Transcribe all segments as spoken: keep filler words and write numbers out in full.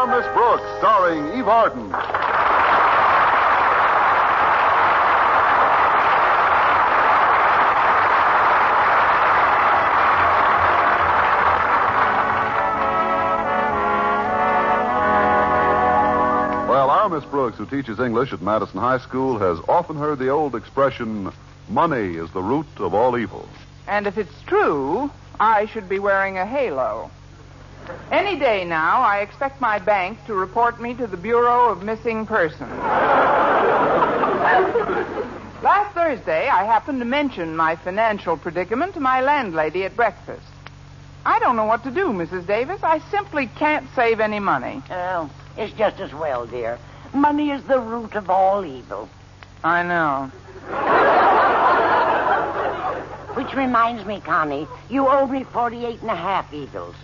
Our Miss Brooks, starring Eve Arden. Well, our Miss Brooks, who teaches English at Madison High School, has often heard the old expression, money is the root of all evil. And if it's true, I should be wearing a halo. Any day now, I expect my bank to report me to the Bureau of Missing Persons. Last Thursday, I happened to mention my financial predicament to my landlady at breakfast. I don't know what to do, Missus Davis. I simply can't save any money. Oh, it's just as well, dear. Money is the root of all evil. I know. Which reminds me, Connie, you owe me forty-eight and a half eagles.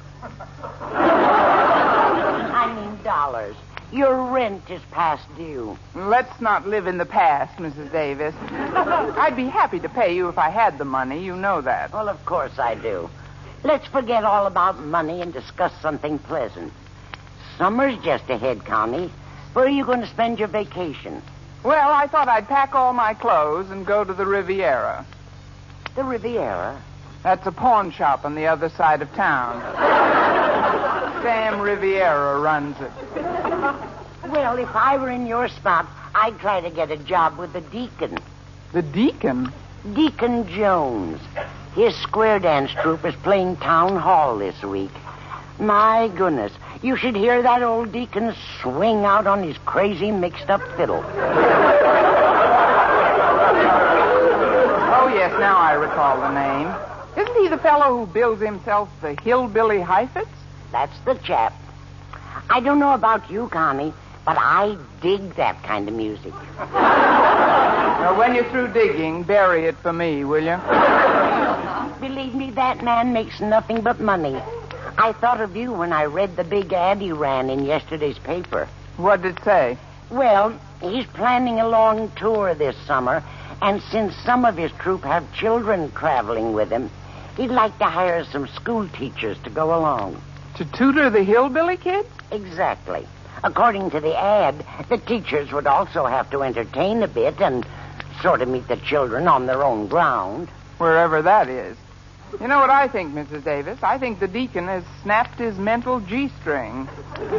I mean dollars. Your rent is past due. Let's not live in the past, Missus Davis. I'd be happy to pay you if I had the money. You know that. Well, of course I do. Let's forget all about money and discuss something pleasant. Summer's just ahead, Connie. Where are you going to spend your vacation? Well, I thought I'd pack all my clothes and go to the Riviera. The Riviera? That's a pawn shop on the other side of town. Sam Riviera runs it. Well, if I were in your spot, I'd try to get a job with the Deacon. The Deacon? Deacon Jones. His square dance troupe is playing town hall this week. My goodness, you should hear that old Deacon swing out on his crazy mixed-up fiddle. Oh, yes, now I recall the name. Isn't he the fellow who bills himself the Hillbilly Heifetz? That's the chap. I don't know about you, Connie, but I dig that kind of music. Now, when you're through digging, bury it for me, will you? Believe me, that man makes nothing but money. I thought of you when I read the big ad he ran in yesterday's paper. What did it say? Well, he's planning a long tour this summer, and since some of his troupe have children traveling with him, he'd like to hire some school teachers to go along. To tutor the hillbilly kids? Exactly. According to the ad, the teachers would also have to entertain a bit and sort of meet the children on their own ground. Wherever that is. You know what I think, Missus Davis? I think the Deacon has snapped his mental G-string.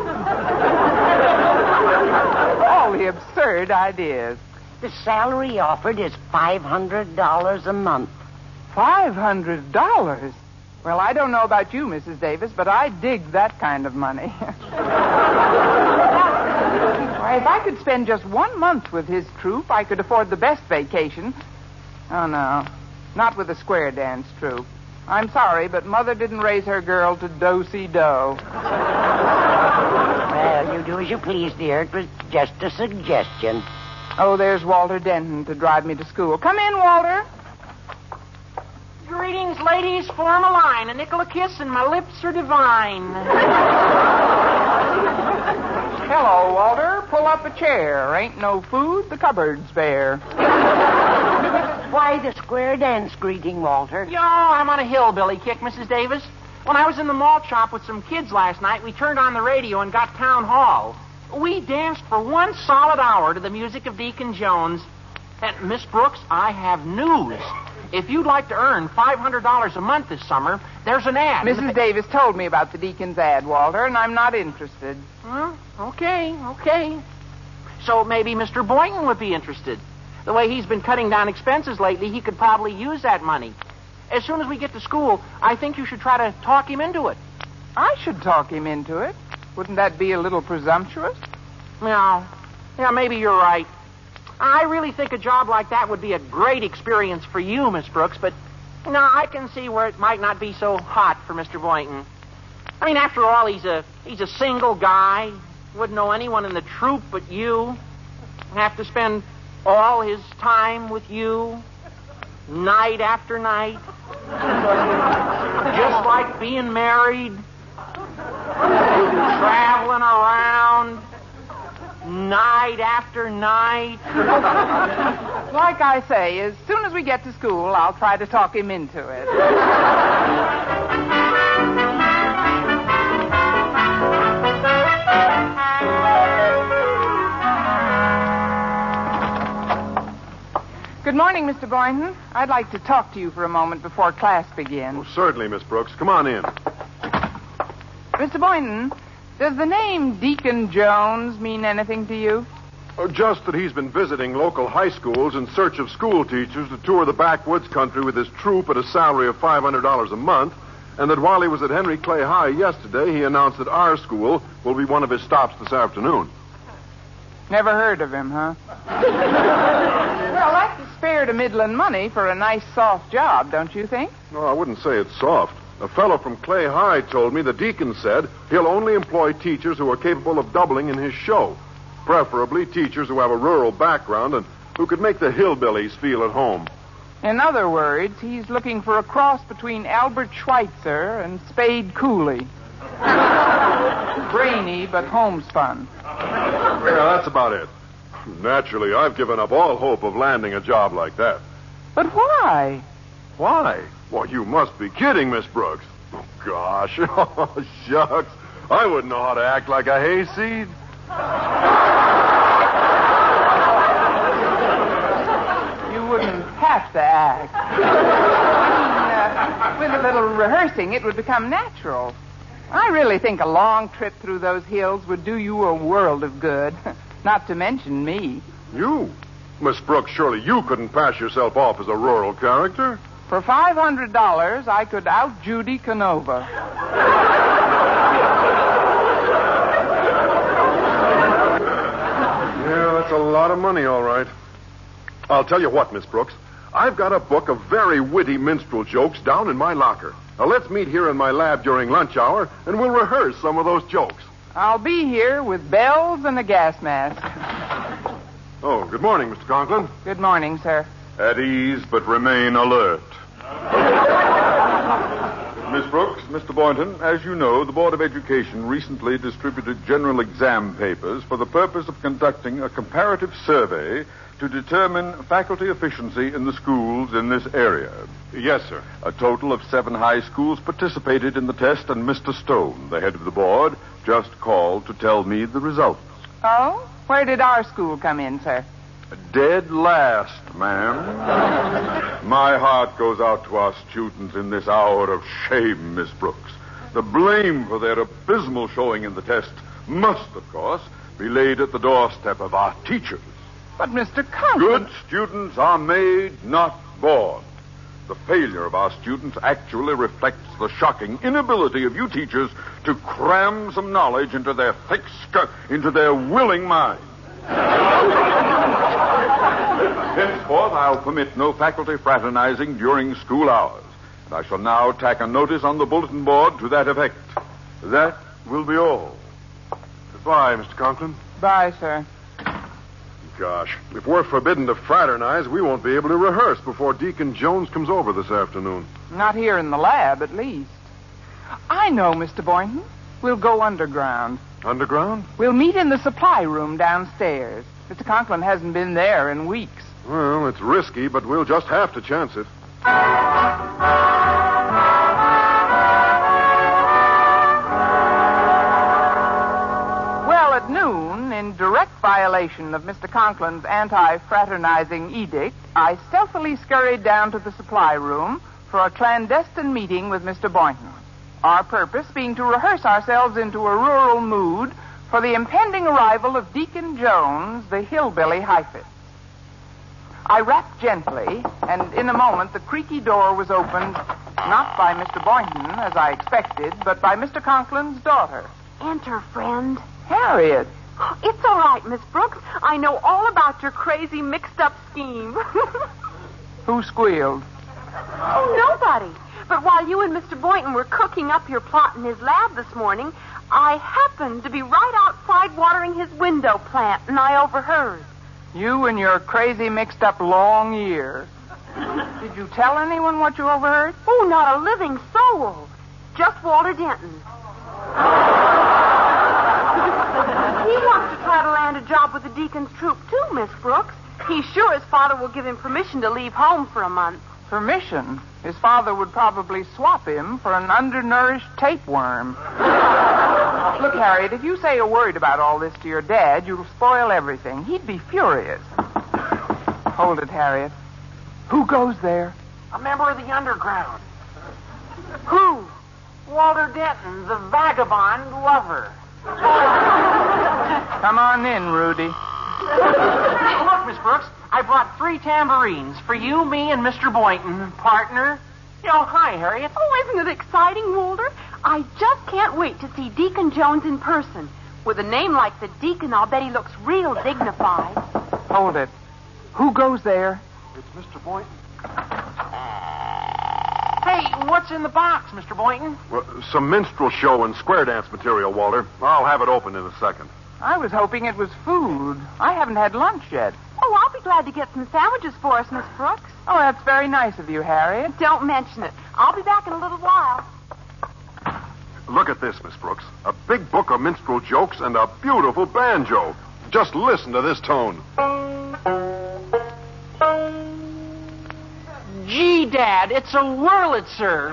All the absurd ideas. The salary offered is five hundred dollars a month. Five hundred dollars? Well, I don't know about you, Missus Davis, but I dig that kind of money. Why, if I could spend just one month with his troupe, I could afford the best vacation. Oh, no. Not with a square dance troupe. I'm sorry, but Mother didn't raise her girl to do-si-do. Well, you do as you please, dear. It was just a suggestion. Oh, there's Walter Denton to drive me to school. Come in, Walter. Greetings, ladies. Form a line. A nickel a kiss and my lips are divine. Hello, Walter. Pull up a chair. Ain't no food. The cupboard's bare. Why the square dance greeting, Walter? Yo, I'm on a hillbilly kick, Missus Davis. When I was in the malt shop with some kids last night, we turned on the radio and got town hall. We danced for one solid hour to the music of Deacon Jones. And, Miss Brooks, I have news. If you'd like to earn five hundred dollars a month this summer, there's an ad. Missus Davis told me about the Deacon's ad, Walter, and I'm not interested. Well, okay, okay. So maybe Mister Boynton would be interested. The way he's been cutting down expenses lately, he could probably use that money. As soon as we get to school, I think you should try to talk him into it. I should talk him into it. Wouldn't that be a little presumptuous? Yeah, yeah, maybe you're right. I really think a job like that would be a great experience for you, Miss Brooks, but, you know, I can see where it might not be so hot for Mister Boynton. I mean, after all, he's a he's a single guy. Wouldn't know anyone in the troupe but you. Have to spend all his time with you, night after night. Just like being married, traveling around, night after night. Like I say, as soon as we get to school, I'll try to talk him into it. morning, Mister Boynton. I'd like to talk to you for a moment before class begins. Oh, certainly, Miss Brooks. Come on in. Mister Boynton, does the name Deacon Jones mean anything to you? Oh, just that he's been visiting local high schools in search of school teachers to tour the backwoods country with his troop at a salary of five hundred dollars a month, and that while he was at Henry Clay High yesterday, he announced that our school will be one of his stops this afternoon. Never heard of him, huh? Well, that's spare to middling money for a nice, soft job, don't you think? No, I wouldn't say it's soft. A fellow from Clay High told me the deacon said he'll only employ teachers who are capable of doubling in his show. Preferably teachers who have a rural background and who could make the hillbillies feel at home. In other words, he's looking for a cross between Albert Schweitzer and Spade Cooley. Brainy, but homespun. Yeah, that's about it. Naturally, I've given up all hope of landing a job like that. But why? Why? Well, you must be kidding, Miss Brooks. Oh, gosh. Oh, shucks. I wouldn't know how to act like a hayseed. You wouldn't have to act. I mean, uh, with a little rehearsing, it would become natural. I really think a long trip through those hills would do you a world of good. Not to mention me. You? Miss Brooks, surely you couldn't pass yourself off as a rural character? For five hundred dollars, I could out Judy Canova. Yeah, that's a lot of money, all right. I'll tell you what, Miss Brooks. I've got a book of very witty minstrel jokes down in my locker. Now, let's meet here in my lab during lunch hour, and we'll rehearse some of those jokes. I'll be here with bells and a gas mask. Oh, good morning, Mister Conklin. Good morning, sir. At ease, but remain alert. Miss Brooks, Mister Boynton, as you know, the Board of Education recently distributed general exam papers for the purpose of conducting a comparative survey to determine faculty efficiency in the schools in this area. Yes, sir. A total of seven high schools participated in the test, and Mister Stone, the head of the board, just called to tell me the results. Oh? Where did our school come in, sir? Dead last, ma'am. My heart goes out to our students in this hour of shame, Miss Brooks. The blame for their abysmal showing in the test must, of course, be laid at the doorstep of our teachers. But, Mister Conklin... Good students are made, not born. The failure of our students actually reflects the shocking inability of you teachers to cram some knowledge into their thick skull, into their willing minds. Henceforth, I'll permit no faculty fraternizing during school hours. And I shall now tack a notice on the bulletin board to that effect. That will be all. Goodbye, Mister Conklin. Bye, sir. Gosh, if we're forbidden to fraternize, we won't be able to rehearse before Deacon Jones comes over this afternoon. Not here in the lab, at least. I know, Mister Boynton. We'll go underground. Underground? We'll meet in the supply room downstairs. Mister Conklin hasn't been there in weeks. Well, it's risky, but we'll just have to chance it. Well, at noon, in direct violation of Mister Conklin's anti-fraternizing edict, I stealthily scurried down to the supply room for a clandestine meeting with Mister Boynton. Our purpose being to rehearse ourselves into a rural mood for the impending arrival of Deacon Jones, the hillbilly hyphist. I rapped gently, and in a moment the creaky door was opened, not by Mister Boynton, as I expected, but by Mister Conklin's daughter. Enter, friend. Harriet. It's all right, Miss Brooks. I know all about your crazy mixed-up scheme. Who squealed? Oh, nobody. But while you and Mister Boynton were cooking up your plot in his lab this morning, I happened to be right outside watering his window plant, and I overheard. You and your crazy mixed-up long ear. Did you tell anyone what you overheard? Oh, not a living soul. Just Walter Denton. He wants to try to land a job with the Deacon's troop, too, Miss Brooks. He's sure his father will give him permission to leave home for a month. Permission? His father would probably swap him for an undernourished tapeworm. Look, Harriet, if you say a word about all this to your dad, you'll spoil everything. He'd be furious. Hold it, Harriet. Who goes there? A member of the underground. Who? Walter Denton, the vagabond lover. Come on in, Rudy. Look, Miss Brooks, I brought three tambourines for you, me, and Mister Boynton, partner. Oh, hi, Harriet. Oh, isn't it exciting, Walter? I just can't wait to see Deacon Jones in person. With a name like the Deacon, I'll bet he looks real dignified. Hold it. Who goes there? It's Mister Boynton. Hey, what's in the box, Mister Boynton? Well, some minstrel show and square dance material, Walter. I'll have it open in a second. I was hoping it was food. I haven't had lunch yet. Oh, I'll be glad to get some sandwiches for us, Miss Brooks. Oh, that's very nice of you, Harriet. Don't mention it. I'll be back in a little while. Look at this, Miss Brooks. A big book of minstrel jokes and a beautiful banjo. Just listen to this tone. Gee, Dad, it's a Wurlitzer.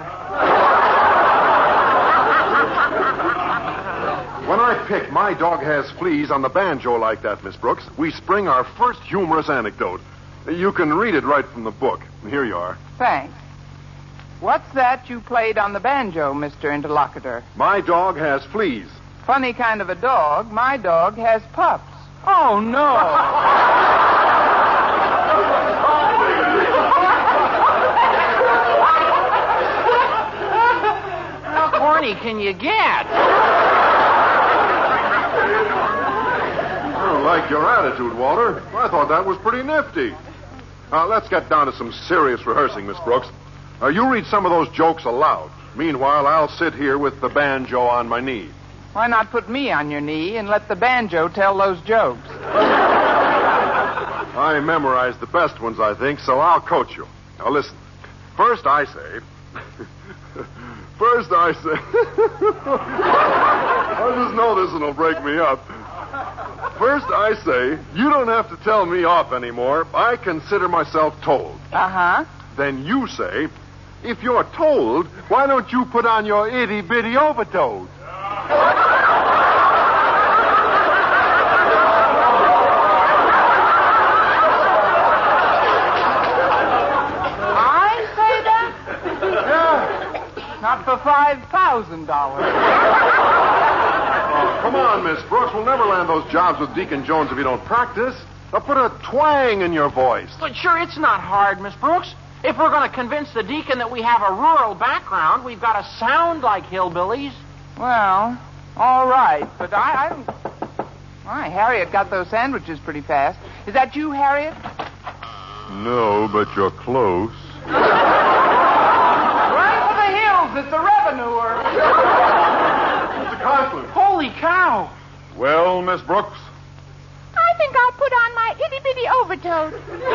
When I pick My Dog Has Fleas on the banjo like that, Miss Brooks, we spring our first humorous anecdote. You can read it right from the book. Here you are. Thanks. What's that you played on the banjo, Mister Interlocutor? My dog has fleas. Funny kind of a dog. My dog has pups. Oh, no. How corny can you get? I don't like your attitude, Walter. I thought that was pretty nifty. Uh, let's get down to some serious rehearsing, Miss Brooks. Uh, you read some of those jokes aloud. Meanwhile, I'll sit here with the banjo on my knee. Why not put me on your knee and let the banjo tell those jokes? I memorized the best ones, I think, so I'll coach you. Now, listen. First I say... First I say... I just know this one will break me up. First I say, you don't have to tell me off anymore. I consider myself told. Uh-huh. Then you say, if you're told, why don't you put on your itty-bitty overtoes? I say that? Yeah. Not for five thousand dollars. Oh, come on, Miss Brooks. We'll never land those jobs with Deacon Jones if you don't practice. Now put a twang in your voice. But sure, it's not hard, Miss Brooks. If we're going to convince the deacon that we have a rural background, we've got to sound like hillbillies. Well, all right, but I... I... Why, Harriet got those sandwiches pretty fast. Is that you, Harriet? No, but you're close. Run for the hills. It's a revenuer. Mister Conklin. Holy cow. Well, Miss Brooks? I think I'll put on my itty-bitty overtoes.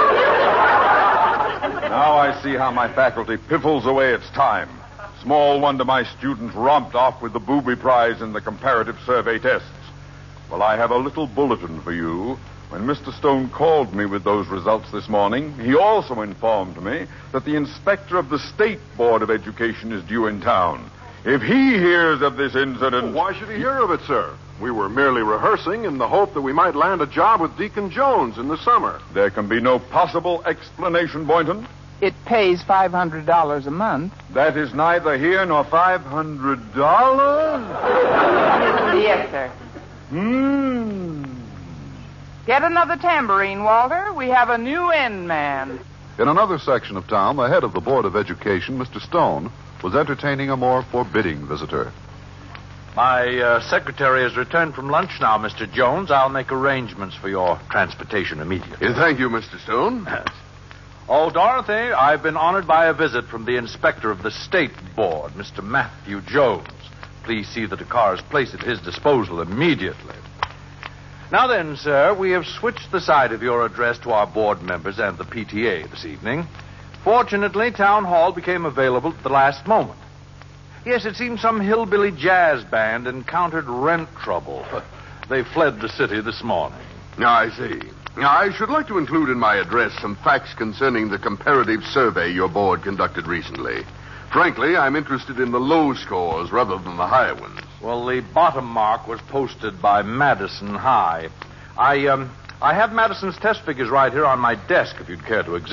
Now I see how my faculty piffles away its time. Small wonder my students romped off with the booby prize in the comparative survey tests. Well, I have a little bulletin for you. When Mister Stone called me with those results this morning, he also informed me that the inspector of the State Board of Education is due in town. If he hears of this incident... Why should he hear of it, sir? We were merely rehearsing in the hope that we might land a job with Deacon Jones in the summer. There can be no possible explanation, Boynton. It pays five hundred dollars a month. That is neither here nor five hundred dollars? Yes, sir. Hmm. Get another tambourine, Walter. We have a new end man. In another section of town, the head of the Board of Education, Mister Stone, was entertaining a more forbidding visitor. My uh, secretary has returned from lunch now, Mister Jones. I'll make arrangements for your transportation immediately. Uh, thank you, Mister Stone. Oh, Dorothy, I've been honored by a visit from the inspector of the State Board, Mister Matthew Jones. Please see that a car is placed at his disposal immediately. Now then, sir, we have switched the side of your address to our board members and the P T A this evening. Fortunately, Town Hall became available at the last moment. Yes, it seems some hillbilly jazz band encountered rent trouble. They fled the city this morning. I see. I should like to include in my address some facts concerning the comparative survey your board conducted recently. Frankly, I'm interested in the low scores rather than the high ones. Well, the bottom mark was posted by Madison High. I, um, I have Madison's test figures right here on my desk if you'd care to examine them.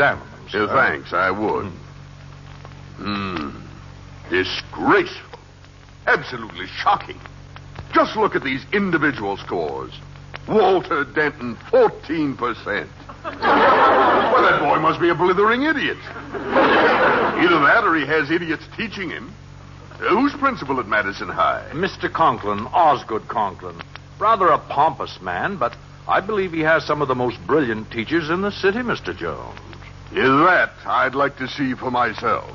sir. Uh, thanks, I would. Hmm. Disgraceful. Absolutely shocking. Just look at these individual scores. Walter Denton, fourteen percent. Well, that boy must be a blithering idiot. Either that or he has idiots teaching him. Uh, who's principal at Madison High? Mister Conklin, Osgood Conklin. Rather a pompous man, but I believe he has some of the most brilliant teachers in the city, Mister Jones. Is that I'd like to see for myself.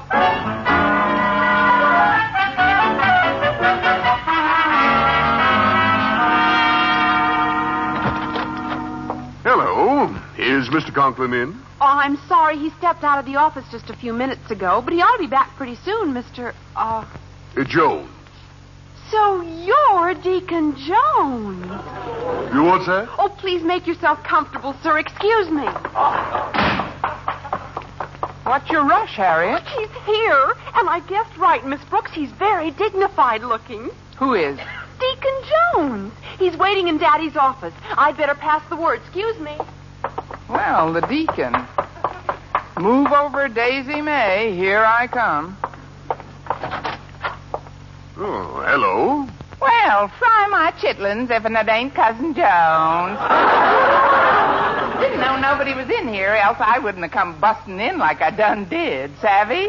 Hello. Is Mister Conklin in? Oh, I'm sorry. He stepped out of the office just a few minutes ago, but he ought to be back pretty soon, Mister Uh... Uh, Jones. So you're Deacon Jones. You what's that? Oh, please make yourself comfortable, sir. Excuse me. What's your rush, Harriet? He's here, and I guessed right, Miss Brooks. He's very dignified looking. Who is? Deacon Jones. He's waiting in Daddy's office. I'd better pass the word. Excuse me. Well, the deacon. Move over, Daisy May. Here I come. Oh, hello. Well, fry my chitlins if it ain't Cousin Jones. Didn't know nobody was in here, else I wouldn't have come busting in like I done did. Savvy?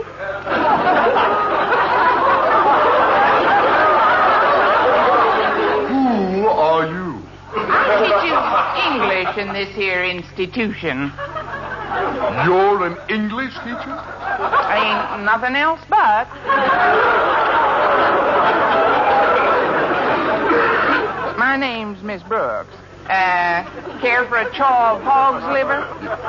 Who are you? I teach you English in this here institution. You're an English teacher? Ain't nothing else but. My name's Miss Brooks. Uh, care for a chaw of hog's liver?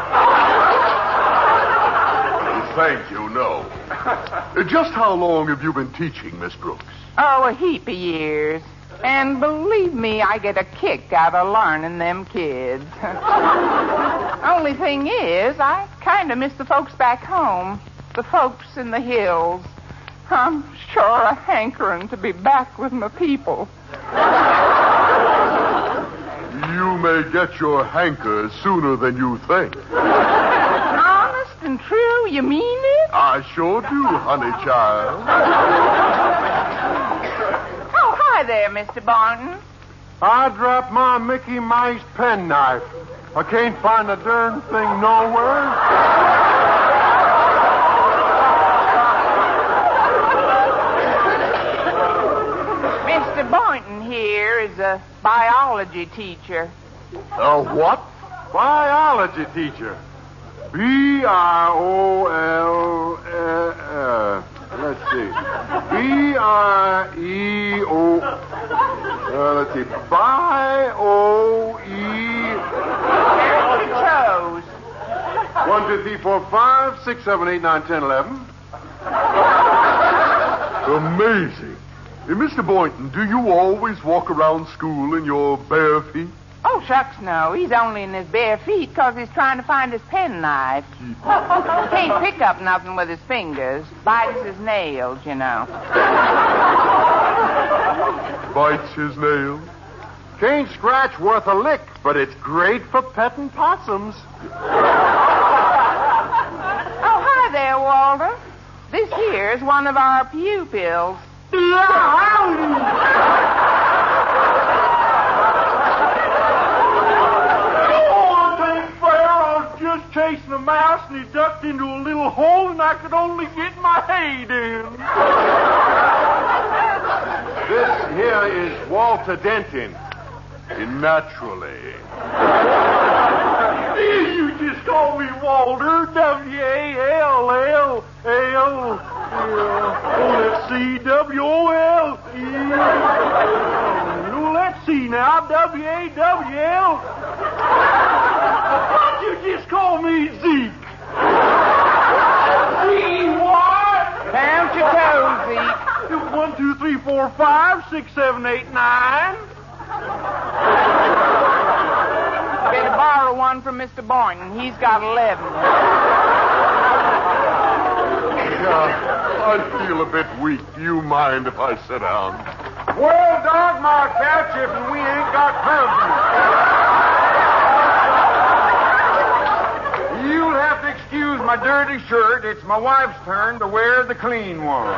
Thank you, no. Uh, Just how long have you been teaching, Miss Brooks? Oh, a heap of years. And believe me, I get a kick out of learning them kids. Only thing is, I kind of miss the folks back home. The folks in the hills. I'm sure a hankering to be back with my people. You may get your hanker sooner than you think. Honest and true, you mean it? I sure do, honey child. Oh, hi there, Mister Barton. I dropped my Mickey Mouse penknife. I can't find the darn thing nowhere. Mister Boynton here is a biology teacher. A what? Biology teacher. B I O L. Uh, uh, let's see. B I E O. Uh, let's see. B O E. There's your toes. One, two, three, four, five, six, seven, eight, nine, ten, eleven. Amazing. Hey, Mister Boynton, do you always walk around school in your bare feet? Oh, shucks, no. He's only in his bare feet because he's trying to find his penknife. Can't pick up nothing with his fingers. Bites his nails, you know. Bites his nails? Can't scratch worth a lick, but it's great for petting possums. Oh, hi there, Walter. This here's one of our pupils. Just chasing a mouse and he ducked into a little hole and I could only get my head in. This here is Walter Denton. Naturally. You just call me Walter. W A L L L. Oh, let's see. W O L E. Oh, let's see now. W A W L. Why'd you just call me Zeke? Z what? Count your toes, Zeke. One, two, three, four, five, six, seven, eight, nine. Better borrow one from Mister Boynton. He's got eleven. Yeah, I feel a bit weak. Do you mind if I sit down? Well, dog my couch if we ain't got company. You'll have to excuse my dirty shirt, it's my wife's turn to wear the clean one.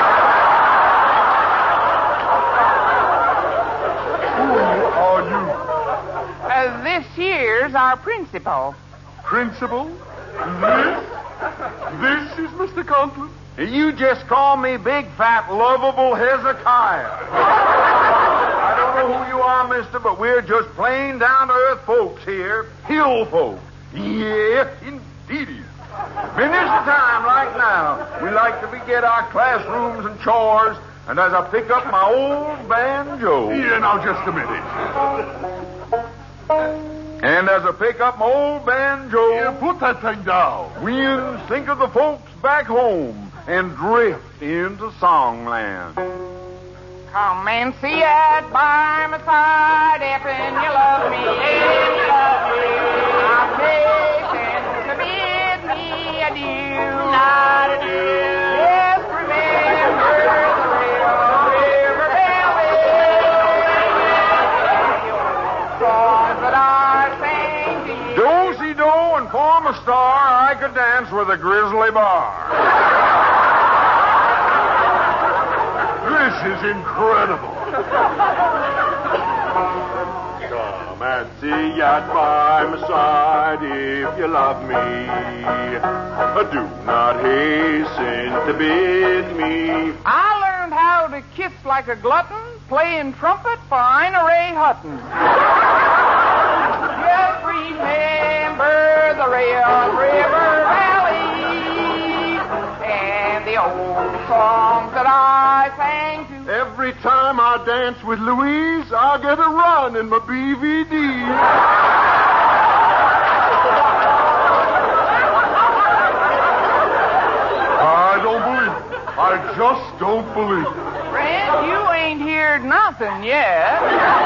Who are you? Uh, this here's our principal. Principal? This? This is Mister Conklin? You just call me big, fat, lovable Hezekiah. I don't know who you are, mister, but we're just plain down-to-earth folks here. Hill folk. Yeah, indeed. Many's the time, like now, we like to forget our classrooms and chores, and as I pick up my old banjo... Yeah, now, just a minute. And as I pick up my old banjo... Yeah, put that thing down. We think of the folks back home and drift into songland. Come and see it by my side if and you love me, if you love me. I've taken to bid me adieu, not adieu. Yes, remember the river, river valley, songs that I sang to you. Do-si-do and form a star, I could dance with a grizzly bar. This is incredible. Come and see it by my side if you love me. Do not hasten to bid me. I learned how to kiss like a glutton, playing trumpet for Ina Ray Hutton. Just remember the Red River Valley and the old songs that I sang to. Every time I dance with Louise, I get a run in my B V D. I don't believe it. I just don't believe it. Friend, you ain't heard nothing yet.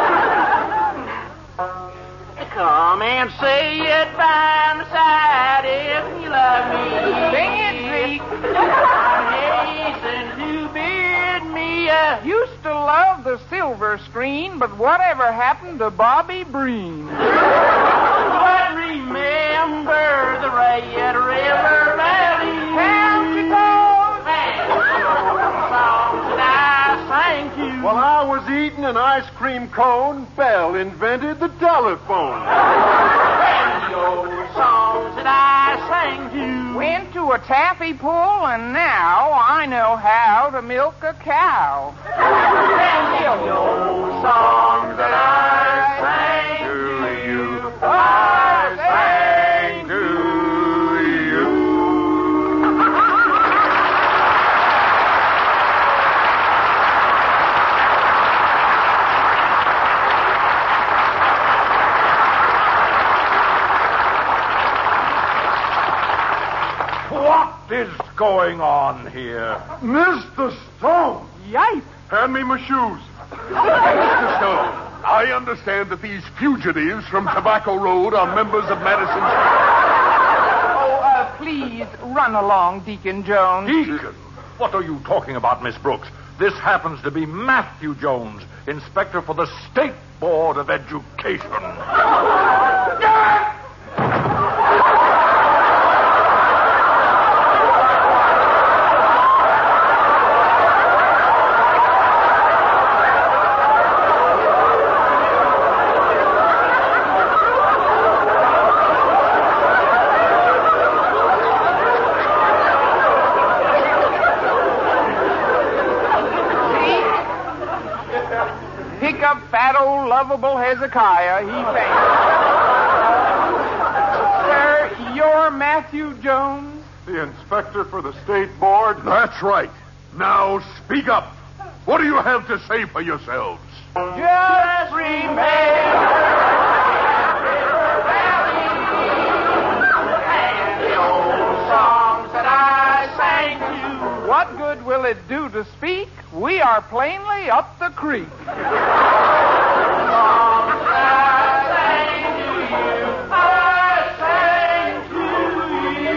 Come and say it by my side if you love me. Sing it, Zeke. Hasten to bid me a... Used to love the silver screen, but whatever happened to Bobby Breen? But remember the Red River Valley. Count your toes. Songs that I sang to. While I was eating an ice cream cone, Bell invented the telephone. Those songs that I sang to. Went to a taffy pull, and now I know how to milk a cow. Those songs that I sang to you. I sang to you. What is going on here? Mister Stone! Yipe! Hand me my shoes. Mister Stone, I understand that these fugitives from Tobacco Road are members of Madison Oh, uh, please run along, Deacon Jones. Deacon? What are you talking about, Miss Brooks? This happens to be Matthew Jones, inspector for the State Board of Education. Pick up fat old lovable Hezekiah. He fainted. Sir, you're Matthew Jones? The inspector for the state board? That's right. Now speak up. What do you have to say for yourselves? Just remember River Valley and the old songs that I sang to. What good will it do to speak? We are plainly up the creek. Songs that I sang to you, I sang to you.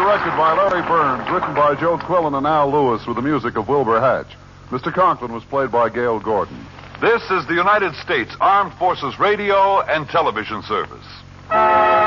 directed by Larry Burns, written by Joe Quillen and Al Lewis, with the music of Wilbur Hatch. Mister Conklin was played by Gail Gordon. This is the United States Armed Forces Radio and Television Service.